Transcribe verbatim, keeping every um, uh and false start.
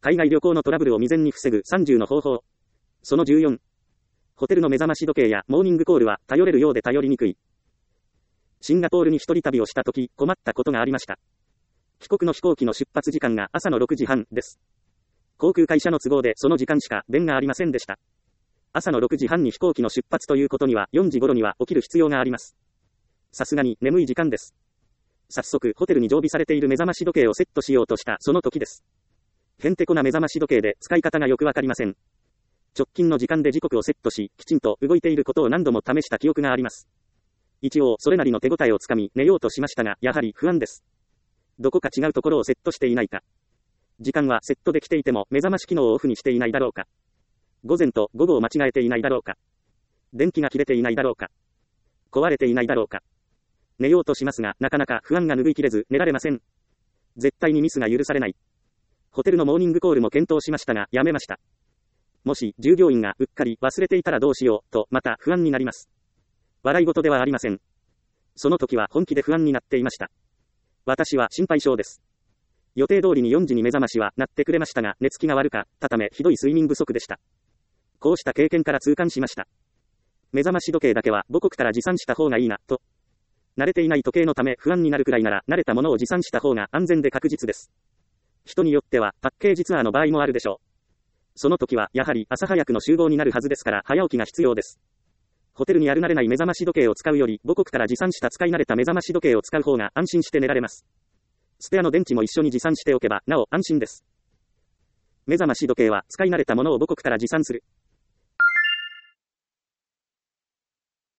海外旅行のトラブルを未然に防ぐさんじゅうの方法。そのじゅうよん。ホテルの目覚まし時計やモーニングコールは頼れるようで頼りにくい。シンガポールに一人旅をしたとき、困ったことがありました。帰国の飛行機の出発時間が朝のろくじはんです。航空会社の都合でその時間しか便がありませんでした。朝のろくじはんに飛行機の出発ということにはよじ頃には起きる必要があります。さすがに眠い時間です。早速ホテルに常備されている目覚まし時計をセットしようとしたその時です。へんてこな目覚まし時計で使い方がよくわかりません。直近の時間で時刻をセットし、きちんと動いていることを何度も試した記憶があります。一応それなりの手応えをつかみ寝ようとしましたが、やはり不安です。どこか違うところをセットしていないか。時間はセットできていても目覚まし機能をオフにしていないだろうか。午前と午後を間違えていないだろうか。電気が切れていないだろうか。壊れていないだろうか。寝ようとしますが、なかなか不安が拭いきれず寝られません。絶対にミスが許されない。ホテルのモーニングコールも検討しましたが、やめました。もし従業員がうっかり忘れていたらどうしようとまた不安になります。笑い事ではありません。その時は本気で不安になっていました。私は心配性です。予定通りによじに目覚ましは鳴ってくれましたが、寝つきが悪かったためひどい睡眠不足でした。こうした経験から痛感しました。目覚まし時計だけは母国から持参した方がいいなと。慣れていない時計のため不安になるくらいなら慣れたものを持参した方が安全で確実です。人によってはパッケージツアーの場合もあるでしょう。その時はやはり朝早くの集合になるはずですから早起きが必要です。ホテルにある慣れない目覚まし時計を使うより母国から持参した使い慣れた目覚まし時計を使う方が安心して寝られます。スペアの電池も一緒に持参しておけばなお安心です。目覚まし時計は使い慣れたものを母国から持参する。